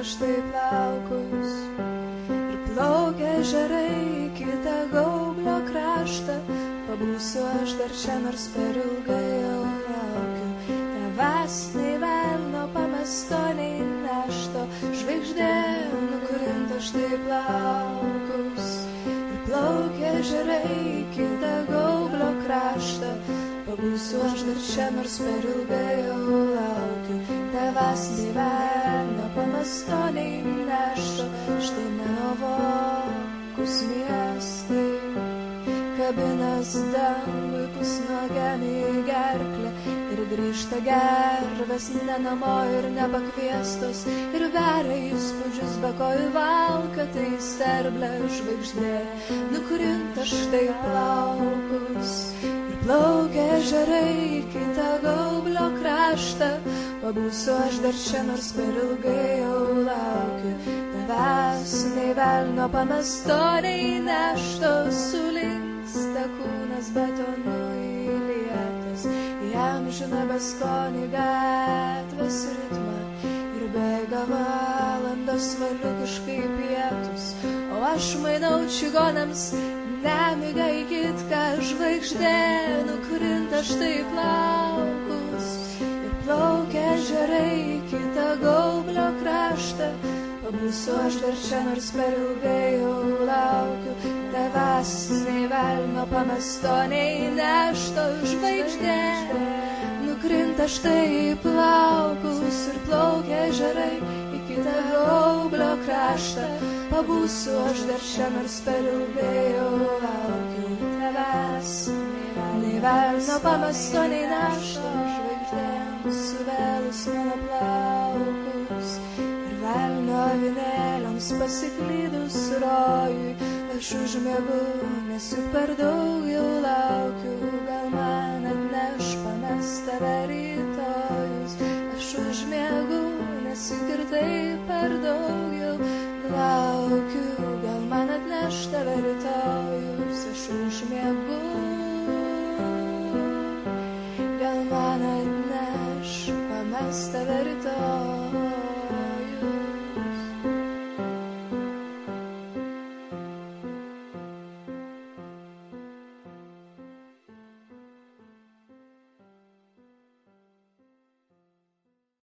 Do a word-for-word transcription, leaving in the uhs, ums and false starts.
štai plaukus ir plaukia ežerai į kitą gaublio kraštą. Pabūsiu aš dar čia, nors per ilgai jau laukiu. Tavęs nei velnio pamesto, nei nešto, žvaigždė nukurinta štai plaukus ir plaukia ežerai į kitą gaublio kraštą. Pabūsiu aš dar čia, nors per ilgai jau laukiu. Tavęs nei velnio pamesto, nei nešto, štai Menovokus miestai. Kabinas dangui pusnuogiam į gerklę ir grįžta gervės ne namo ir nepakviestos ir veria įspūdžius be kojų valkatai į sterblę. Žvaigždė nukurinta štai plaukus ir plaukia ežerai į kitą gaublio kraštą. Pabūsiu aš dar čia, nors per ilgai jau laukiu. Tavęs nei velnio pamesto, nei nešto, sulinksta kūnas betonu įlietas į amžiną beskonį gatvės ritmą ir bėga valandos valiukiškai pietus, o aš mainau čigonams nemigą į kitką. Žvaigždė nukurinta štai plaukus ir plaukia ežerai į kitą gaublio kraštą. Pabūsiu aš dar čia, nors per ilgai jau laukiu. Tavęs nei velnio pamesto, nei nešto, žvaigždė nukrinta štai į plaukus ir plaukia ežerai į kitą gaublio kraštą. Pabūsiu aš dar čia, nors per ilgai jau laukiu. Tavęs nei velnio pamesto, nei nešto, žvaigždė suvėlus mano plaukus ir velnio avinėliams pasiklydus rojui. Aš užmiegu, nes juk per daug jau laukiu. Gal man atneš pamestą rytojus. Aš užmiegu, nes juk ir taip per daug